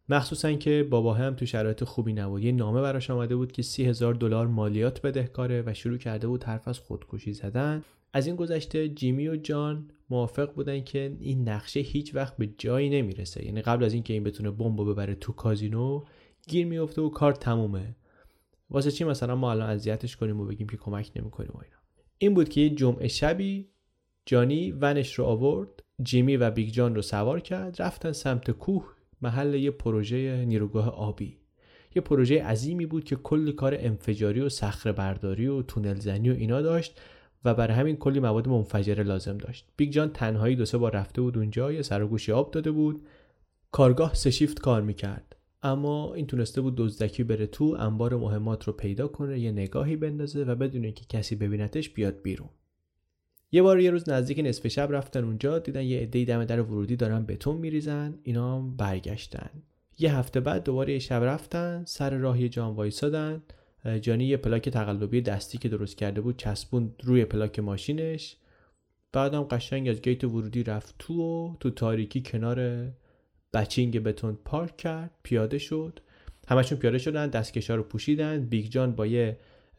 مخصوصا که بابا هم تو شرایط خوبی نبود. یه نامه براش آمده بود که سی هزار دلار مالیات بدهکاره و شروع کرده بود حرف از خودکشی زدن. از این گذشته جیمی و جان موافق بودن که این نقشه هیچ وقت به جایی نمیرسه. یعنی قبل از اینکه این بتونه بمبو ببره تو کازینو گیر میفته و کار تمومه. واسه چی مثلا ما الان اذیتش کنیم و بگیم که کمک نمی‌کنیم و اینا. این بود که یه جمعه شبی جانی ونش رو آورد، جیمی و بیگ جان رو سوار کرد، رفتن سمت کوه، محل یه پروژه نیروگاه آبی. یه پروژه عظیمی بود که کلی کار انفجاری و صخره برداری و تونل زنی و اینا داشت و برای همین کلی مواد منفجره لازم داشت. بیگ جان تنهایی دو سه بار رفته بود اونجا، یه سر و گوشی آب داده بود. کارگاه سه شیفت کار میکرد، اما این تونسته بود دزدکی بره تو، انبار مهمات رو پیدا کنه، یه نگاهی بندازه و بدون اینکه کسی ببینتش بیاد بیرون. یه بار یه روز نزدیک نصف شب رفتن اونجا، دیدن یه عده‌ای دم در ورودی دارن بتون میریزن. اینا هم برگشتن. یه هفته بعد دوباره یه شب رفتن، سر راه یه جان وایسادن. جانی یه پلاک تقلبی دستی که درست کرده بود چسبوند روی پلاک ماشینش. بعدم قشنگ از گیت ورودی رفت تو و تو تاریکی کنار بچینگ بتون پارک کرد، پیاده شد. همشون پیاده شدن، دستکشا رو پوشیدن. بیگ جان با یه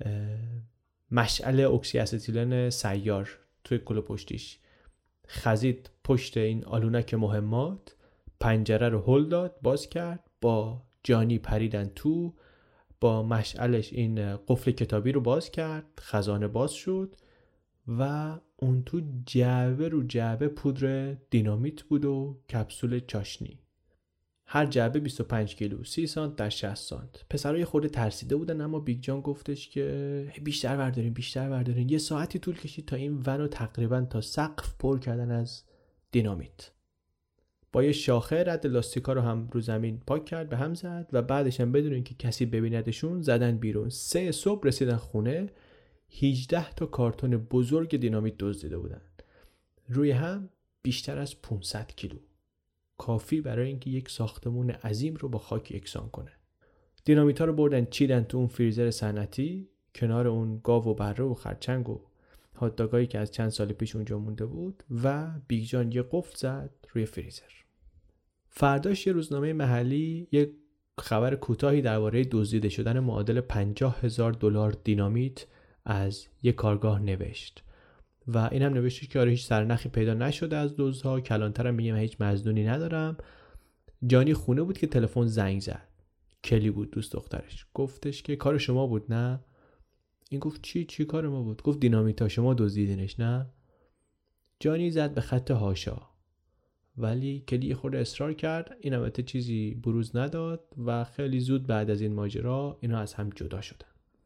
مشعل اکسی استیلن سیار توی کل پشتیش خزید پشت این آلونک مهمات، پنجره رو هل داد، باز کرد. با جانی پریدن تو، با مشعلش این قفل کتابی رو باز کرد، خزانه باز شد و اون تو جعبه رو جعبه پودر دینامیت بود و کپسول چاشنی. هر جعبه بیست و پنج کیلو، سی سانت در شصت سانت. پسرای خورده ترسیده بودن، اما بیگ جان گفتش که بیشتر بردارین بیشتر بردارین. یه ساعتی طول کشید تا این ونو تقریبا تا سقف پر کردن از دینامیت. با یه شاخه رد لاستیکا رو هم رو زمین پاک کرد، به هم زد و بعدش هم بدون اینکه کسی ببیندشون زدن بیرون. سه صبح رسیدن خونه، هجده تا کارتون بزرگ دینامیت دزدیده بودن. روی هم بیشتر از پانصد کیلو. کافی برای اینکه یک ساختمون عظیم رو با خاک یکسان کنه. دینامیتا رو بردن چیدن تو اون فریزر صنعتی کنار اون گاو و بره و خرچنگ و هات داگایی که از چند سال پیش اونجا مونده بود و بیگ جان یه قفل زد روی فریزر. فرداش یه روزنامه محلی یه خبر کوتاهی درباره دزدیده شدن معادل پنجاه هزار دلار دینامیت از یه کارگاه نوشت و این هم نوشتش که آره هیچ سرنخی پیدا نشده از دزدها. کلانترم میگه من هیچ مظنونی ندارم. جانی خونه بود که تلفن زنگ زد. کلی بود دوست دخترش. گفتش که کار شما بود نه؟ این گفت چی چی کار ما بود؟ گفت دینامیتا شما دزدیدینش نه؟ جانی زد به خط هاشا، ولی کلی خود اصرار کرد. این البته چیزی بروز نداد و خیلی زود بعد از این ماجرا اینا از هم جدا شدن.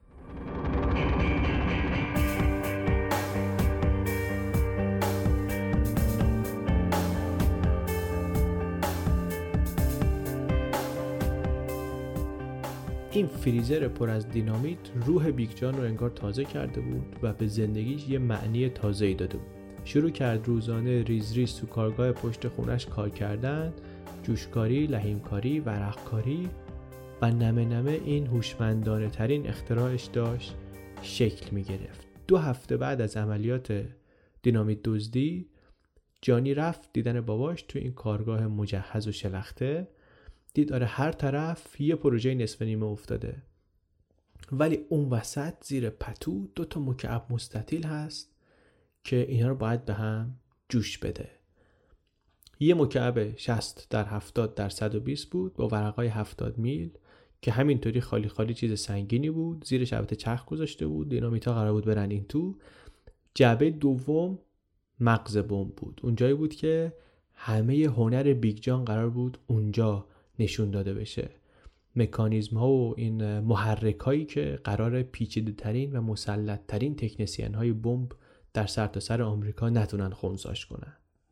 این فریزر پر از دینامیت روح بیگ جان رو انگار تازه کرده بود و به زندگیش یه معنی تازه‌ای داده بود. شروع کرد روزانه ریز ریز تو کارگاه پشت خونش کار کردن، جوشکاری، لحیمکاری، ورقکاری و نمه نمه این هوشمندانه ترین اختراعش داشت شکل می گرفت. دو هفته بعد از عملیات دینامیت دزدی جانی رفت دیدن باباش تو این کارگاه مجهز و شلخته. دید آره هر طرف یه پروژه نصف نیمه افتاده، ولی اون وسط زیر پتو دو تا مکعب مستطیل هست که اینا رو باید به هم جوش بده. یه مکعب شصت در هفتاد در صد و بیست بود با ورقای هفتاد میل که همینطوری خالی خالی چیز سنگینی بود. زیرش البته چرخ گذاشته بود، دینامیتا قرار بود برن این تو. جعبه دوم مغز بمب بود. اونجایی بود که همه هنر بیگ جان قرار بود اونجا نشون داده بشه. مکانیزم ها و این محرک هایی که قرار پیچیده ترین و مسلط ترین تکنسین های بمب در سرتاسر آمریکا نتونن خنثیش کنن.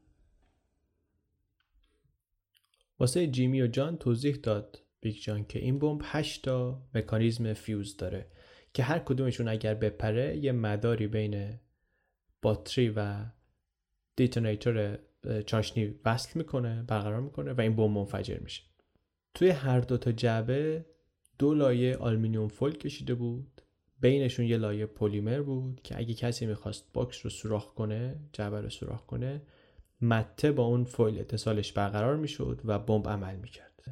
واسه جیمی و جان توضیح داد بیگ جان که این بمب هشت تا مکانیزم فیوز داره که هر کدومشون اگر بپره یه مداری بین باتری و دیتونیتور چاشنی وصل میکنه، برقرار میکنه و این بمب منفجر میشه. توی هر دو تا جعبه دو لایه آلومینیوم فویل کشیده بود، بینشون یه لایه پلیمر بود که اگه کسی میخواست باکس رو سوراخ کنه، جعبه رو سوراخ کنه، مته با اون فویل اتصالش برقرار میشد و بمب عمل میکرد.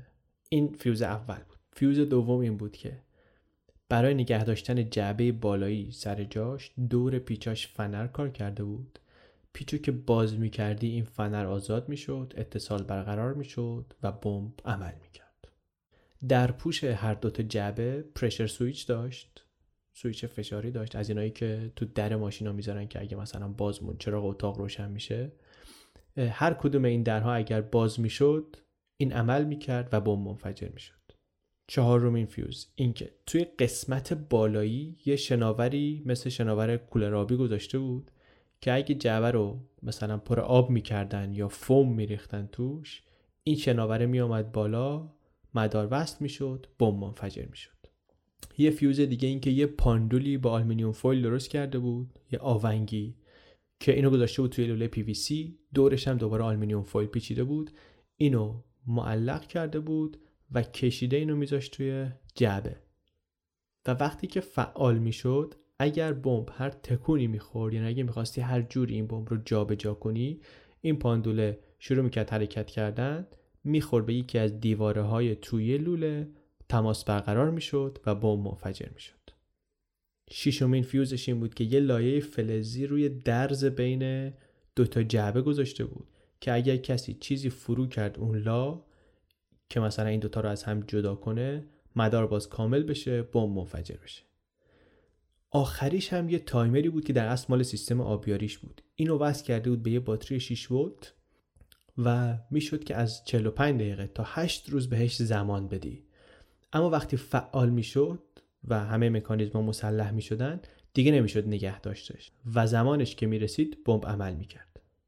این فیوز اول بود. فیوز دوم این بود که برای نگه داشتن جعبه بالایی سر جاش دور پیچاش فنر کار کرده بود. پیچو که باز میکردی این فنر آزاد میشد، اتصال برقرار میشد و بمب عمل میکرد. در پوش هر دوتا جعبه پرشر سویچ داشت، سویچ فشاری داشت، از اینایی که تو در ماشینا میذارن که اگه مثلا باز موند چراغ اتاق روشن میشه. هر کدوم این درها اگر باز میشد این عمل میکرد و بمب منفجر میشد. چهارمین فیوز این که توی قسمت بالایی یه شناوری مثل شناور کولر آبی گذاشته بود که اگه جعبه رو مثلا پر آب میکردن یا فوم میریختن توش، این شناوره میامد بالا، مدار وصل میشد، بمب منفجر میشد. یه فیوز دیگه این که یه پاندولی با آلومینیوم فویل درست کرده بود، یه آونگی که اینو گذاشته بود توی لوله پی وی سی، دورش هم دوباره آلومینیوم فویل پیچیده بود، اینو معلق کرده بود و کشیده اینو میذاشت توی جعبه و وقتی که فعال میشد اگر بمب هر تکونی میخورد، یعنی اگه میخواستی هر جوری این بمب رو جابجا کنی، این پاندوله شروع میکرد حرکت کردن، میخورد به یکی از دیواره های توی لوله، تماس برقرار میشد و بمب منفجر میشد. ششمین فیوزش این بود که یه لایه فلزی روی درز بین دوتا جعبه گذاشته بود که اگر کسی چیزی فرو کرد اون لا که مثلا این دوتا رو از هم جدا کنه، مدار باز کامل بشه، بمب منفجر بشه. آخریش هم یه تایمری بود که در اصل مال سیستم آبیاریش بود. اینو وصل کرده بود به یه باتری شش ولت و میشد که از چهل و پنج دقیقه تا هشت روز بهش زمان بدی. اما وقتی فعال میشد و همه مکانیزم‌ها مسلح میشدن دیگه نمیشد نگه داشتش و زمانش که میرسید بمب عمل میکرد.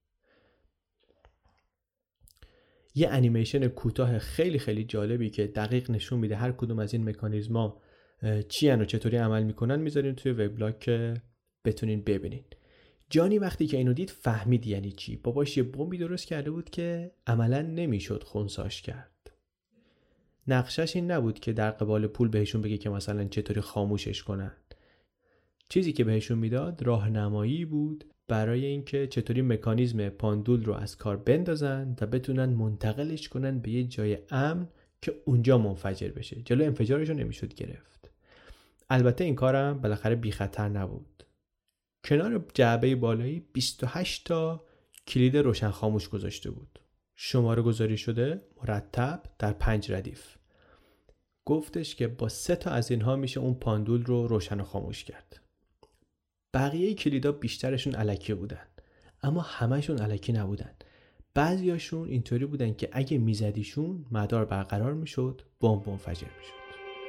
یه انیمیشن کوتاه خیلی خیلی جالبی که دقیق نشون میده هر کدوم از این مکانیزم‌ها چی ان و چطوری عمل میکنن میذاریم توی وبلاگ که بتونین ببینین. جانی وقتی که اینو دید فهمید یعنی چی. باباش یه بمبی درست کرده بود که عملاً نمیشد خنثیش کرد. نقشش این نبود که در قبال پول بهشون بگه که مثلا چطوری خاموشش کنن. چیزی که بهشون میداد راهنمایی بود برای اینکه چطوری مکانیزم پاندول رو از کار بندازن و بتونن منتقلش کنن به یه جای امن که اونجا منفجر بشه. جلو انفجارش رو نمیشد گرفت. البته این کارم بالاخره بی خطر نبود. کنار جعبه بالایی بیست و هشت تا کلید روشن خاموش گذاشته بود. شماره گذاری شده مرتب در پنج ردیف. گفتش که با سه تا از اینها میشه اون پاندول رو روشن و خاموش کرد. بقیه کلیدا بیشترشون الکی بودن، اما همشون الکی نبودن. بعضیاشون اینطوری بودن که اگه میزدیشون مدار برقرار میشد، بمب منفجر میشد.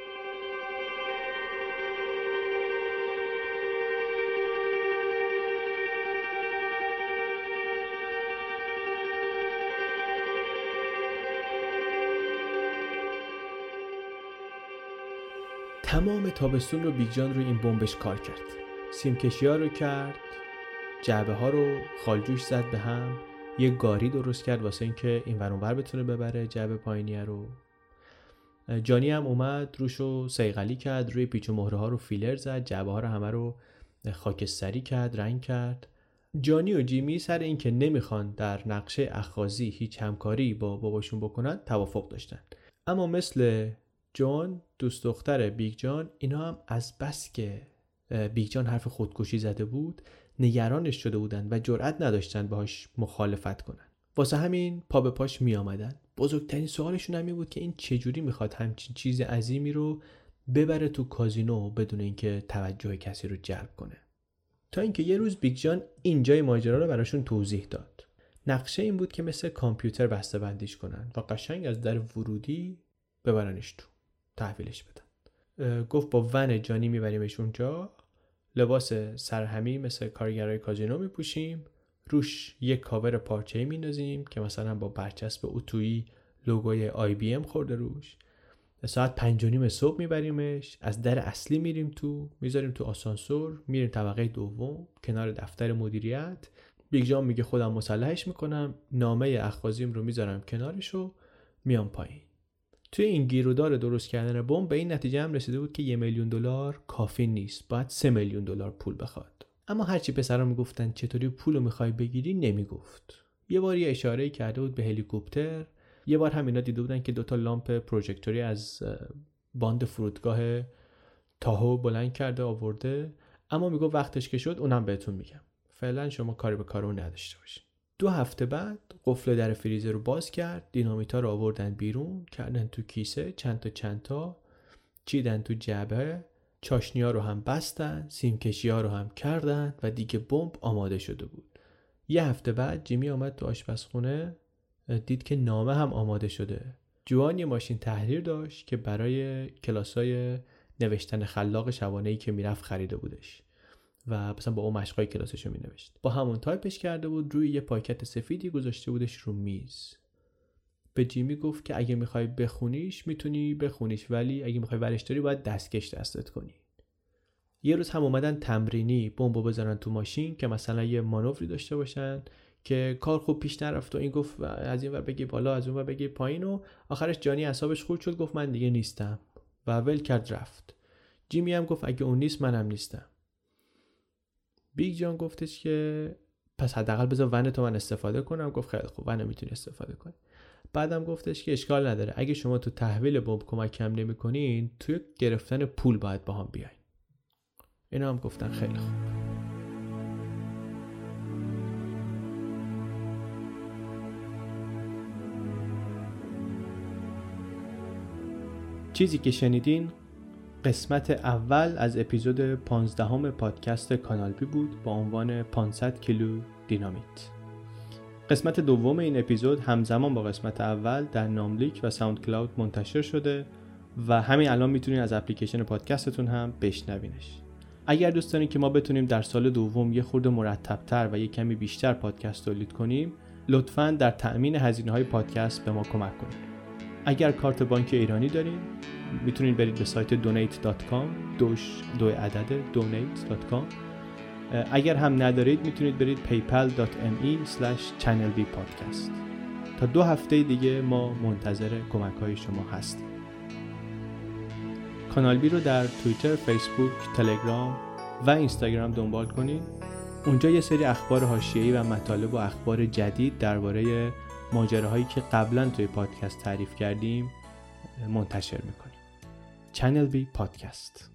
تمام تابستون رو بیگ جان روی این بمبش کار کرد. سیمکشی ها رو کرد، جعبه ها رو خالجوش زد به هم، یه گاری درست کرد واسه اینکه این ور اون ور بتونه ببره جعبه پایینیه رو. جانی هم اومد روشو صیقلی کرد، روی پیچ و مهره ها رو فیلر زد، جعبه ها رو همه رو خاکستری کرد، رنگ کرد. جانی و جیمی سر این که نمیخوان در نقشه اخاذی هیچ همکاری با باباشون بکنن توافق داشتن. اما مثل جان دوست دختر بیگ جان، اینا هم از بس که بیگ جان حرف خودکشی زده بود نگرانش شده بودن و جرئت نداشتن باهاش مخالفت کنن. واسه همین پا به پاش می آمدن. بزرگترین سوالشون هم این بود که این چجوری میخواد همچین چیز عظیمی رو ببره تو کازینو بدون اینکه توجه کسی رو جلب کنه. تا اینکه یه روز بیگ جان اینجای ماجرا رو براشون توضیح داد. نقشه این بود که مثل کامپیوتر بسته‌بندیش کنن و قشنگ از در ورودی ببرنش تو، تحویلش بدن. گفت با ون جانی میبریمش اونجا، لباس سرهمی مثل کارگرای کازینو میپوشیم، روش یک کاور پارچه‌ای میندازیم که مثلا با برچسب اتویی لوگوی آی بی ام خورده روش. ساعت پنج و نیم صبح میبریمش، از در اصلی میریم تو، میذاریم تو آسانسور، میریم طبقه دوم کنار دفتر مدیریت. بیگ جان میگه خودم مسلحش میکنم، نامه اخاذیم رو میذارم کنارش و میام پایین. توی این گیرودار درست کردن بمب به این نتیجه هم رسیده بود که یه میلیون دلار کافی نیست، باید سه میلیون دلار پول بخواد. اما هرچی پسرا میگفتن چطوری پولو میخوای بگیری نمیگفت. یه بار یه اشاره کرده بود به هلیکوپتر یه بار هم اینا دیده بودن که دوتا لامپ پروژکتوری از باند فرودگاه تاهو بلند کرده آورده، اما میگه وقتش که شد اونم بهتون میگم، فعلا شما کاری به کار اون نداشته باشین. دو هفته بعد قفل در فریزر رو باز کرد، دینامیتا رو آوردن بیرون، کردن تو کیسه چند تا چند تا، چیدن تو جعبه، چاشنی‌ها رو هم بستن، سیمکشی‌ها رو هم کردن و دیگه بمب آماده شده بود. یه هفته بعد جیمی آمد تو آشپزخونه، دید که نامه هم آماده شده. جوان یه ماشین تحریر داشت که برای کلاسای نوشتن خلاق شبانه‌ای که میرفت خریده بودش و مثلا با اون مشقای کلاسشو مینوشت. با همون تایپش کرده بود، روی یه پاکت سفیدی گذاشته بودش رو میز. به جیمی گفت که اگه میخوای بخونیش میتونی بخونیش، ولی اگه میخوای ورش داری باید دستکش دستت کنی. یه روز هم اومدن تمرینی بمبو بزنن تو ماشین که مثلا یه مانوری داشته باشن که کار خوب پیش نرفت و این گفت از این ور بگی بالا از اون ور بگی پایین و آخرش جانی اعصابش خورد شد، گفت من دیگه نیستم و ول کرد رفت. جیمی هم گفت اگه اون نیست منم نیستم. بیگ جان گفتش که پس حداقل بذار ون تو من استفاده کنم. گفت خیلی خوب، ون میتونی استفاده کنی. بعدم گفتش که اشکال نداره، اگه شما تو تحویل بمب کمکم نمی‌کنین توی گرفتن پول باید با هم بیاین. اینا هم گفتن خیلی خوب. چیزی که شنیدین قسمت اول از اپیزود پانزدهم پادکست کانال بی بود با عنوان پانصد کیلو دینامیت. قسمت دوم این اپیزود همزمان با قسمت اول در ناملیک و ساوند کلاود منتشر شده و همین الان میتونین از اپلیکیشن پادکستتون هم بشنوینش. اگر دوست دارین که ما بتونیم در سال دوم یه خورده مرتب‌تر و یه کمی بیشتر پادکست تولید کنیم، لطفاً در تأمین هزینه‌های پادکست به ما کمک کنید. اگر کارت بانک ایرانی دارین میتونید برید به سایت دونیت دات کام، دوش دو عدد دونیت دات کام. اگر هم ندارید میتونید برید پیپل دات ام ای اسلش چنل بی پادکست. تا دو هفته دیگه ما منتظر کمک‌های شما هستیم. کانال بی رو در توییتر، فیسبوک، تلگرام و اینستاگرام دنبال کنید. اونجا یه سری اخبار حاشیه‌ای و مطالب و اخبار جدید درباره ماجراهایی که قبلا توی پادکست تعریف کردیم منتشر میکنیم. چنل بی پادکست.